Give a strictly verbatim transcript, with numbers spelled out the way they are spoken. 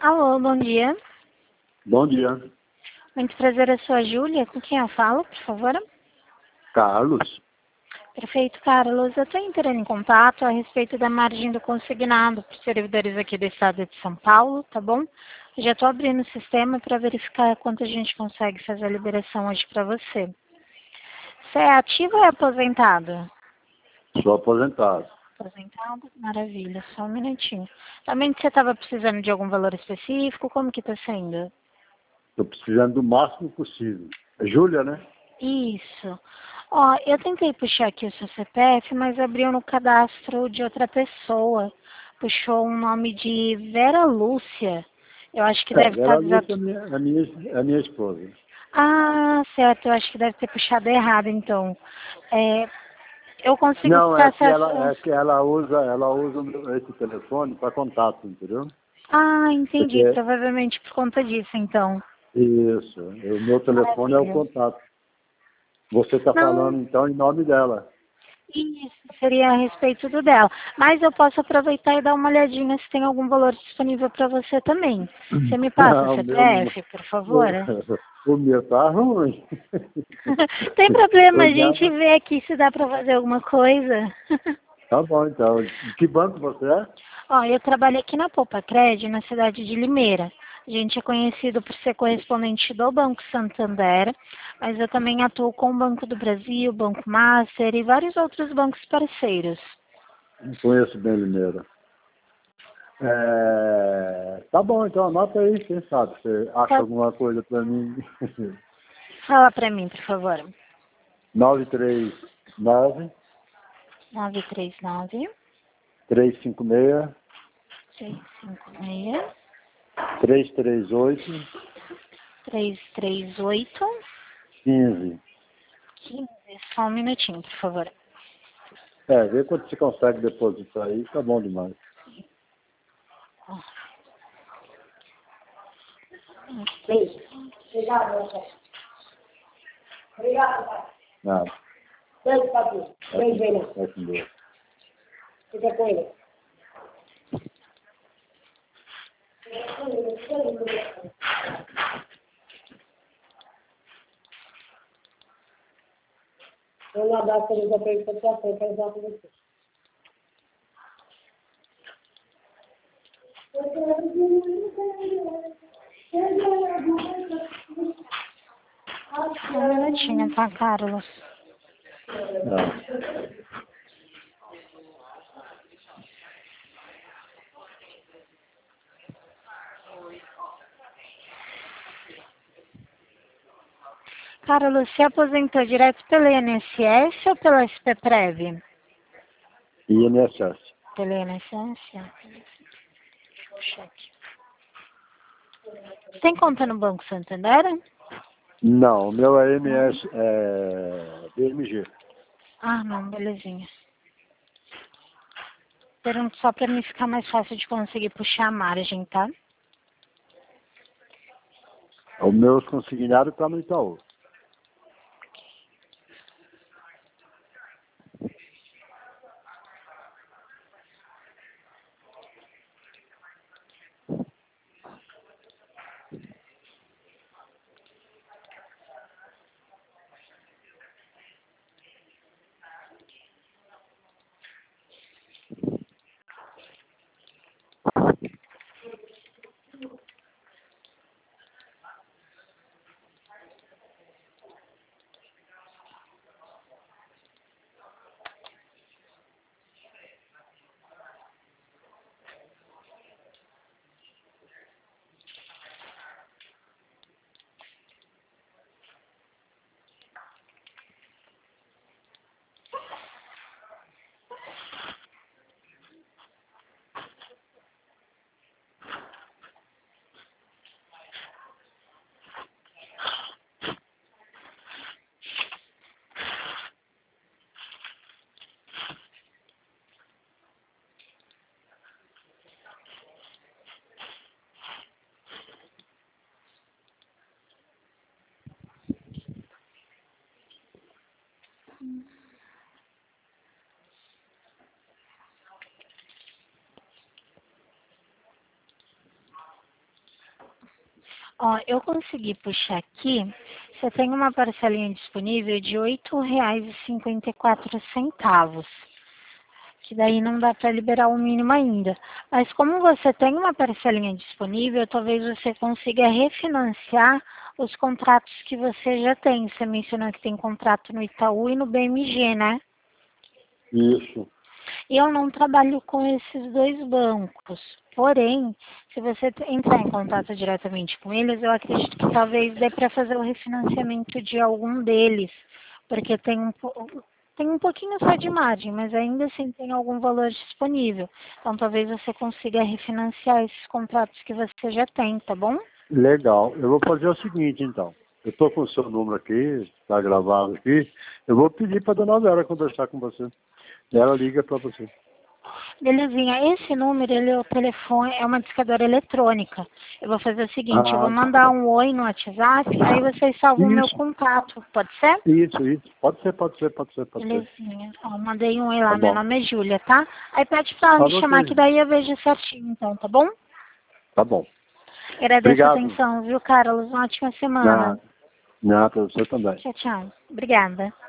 Alô, bom dia. Bom dia. Muito prazer, eu sou a Júlia. Com quem eu falo, por favor? Carlos. Perfeito, Carlos. Eu estou entrando em contato a respeito da margem do consignado para os servidores aqui do estado de São Paulo, tá bom? Eu já estou abrindo o sistema para verificar quanto a gente consegue fazer a liberação hoje para você. Você é ativo ou é aposentado? Sou aposentado. Aposentado? Maravilha, só um minutinho. Também você estava precisando de algum valor específico? Como que está sendo? Estou precisando do máximo possível. É Júlia, né? Isso. Ó, eu tentei puxar aqui o seu C P F, mas abriu no cadastro de outra pessoa. Puxou um nome de Vera Lúcia. Eu acho que É, deve estar Vera Lúcia é desatu... minha, é minha, é minha esposa. Ah, certo. Eu acho que deve ter puxado errado, então. É, eu consigo Não, ter é que acesso... ela, é que ela usa, ela usa o meu- esse telefone para contato, entendeu? Ah, entendi. Porque Provavelmente por conta disso, então. isso, o meu telefone é o Maravilha. contato. Você está Não, falando então em nome dela. isso seria a respeito do dela. Mas eu posso aproveitar e dar uma olhadinha se tem algum valor disponível para você também. Você me passa o o meu não. C P F, por favor? O, o meu tá ruim. Tem problema, O a gente dela- vê aqui se dá para fazer alguma coisa. Tá bom, então. De que banco você é? Ó, eu trabalho aqui na Poupa Cred, na cidade de Limeira. A gente é conhecido por ser correspondente do Banco Santander, mas eu também atuo com o Banco do Brasil, Banco Master e vários outros bancos parceiros. Não conheço bem Limeira. É, tá bom, então anota aí, quem sabe, você acha Pode alguma coisa para mim. falar para mim, por favor. nove três nove, nove três nove, três cinco seis, três cinco seis, três três oito, três três oito, quinze. quinze. Só um minutinho, por favor. É, vê quanto você consegue depositar aí, tá bom demais. Beijo. Nada. Beijo, papi. Beijo, Helena. Vai com Deus. Fica com ele. Eu não abraço ele já fez satisfação, quero usar com você. Um minutinho, tá, Carlos? Não. Carlos, se aposentou direto pela I N S S ou pela S P Prev? I N S S. Pela I N S S? Puxa aqui. Tem conta no Banco Santander? Não, o meu é M S, é B M G. Ah, não, belezinha. Pergunto só para mim ficar mais fácil de conseguir puxar a margem, tá? O meu consignado está no Itaú. Ó, eu consegui puxar aqui, você tem uma parcelinha disponível de oito reais e cinquenta e quatro centavos. Que daí não dá para liberar o mínimo ainda. Mas como você tem uma parcelinha disponível, talvez você consiga refinanciar os contratos que você já tem. Você mencionou que tem contrato no Itaú e no B M G, né? Isso. Eu não trabalho com esses dois bancos. Porém, se você entrar em contato diretamente com eles, eu acredito que talvez dê para fazer o refinanciamento de algum deles. Porque tem um, tem um pouquinho só de margem, mas ainda assim tem algum valor disponível. Então talvez você consiga refinanciar esses contratos que você já tem, tá bom? Legal. Eu vou fazer o seguinte, então. Eu estou com o seu número aqui, está gravado aqui. Eu vou pedir para a dona Vera conversar com você. Ela liga para você. Belezinha, esse número, ele é o telefone, é uma discadora eletrônica. Eu vou fazer o seguinte, eu vou Ah, mandar um oi no WhatsApp, aí vocês salvam o meu isso, contato, pode ser? isso, isso. Pode ser, pode ser, pode ser, pode ser. Belezinha. Ó, mandei um oi Tá lá, meu bom. nome é Júlia, tá? Aí pede pra ela Tá me chamar ok. que daí eu vejo certinho, então, tá bom? Tá bom. Agradeço a Obrigado. atenção, viu, Carlos? Uma ótima semana. Nada. Nada, para você também. Tchau, tchau. Obrigada.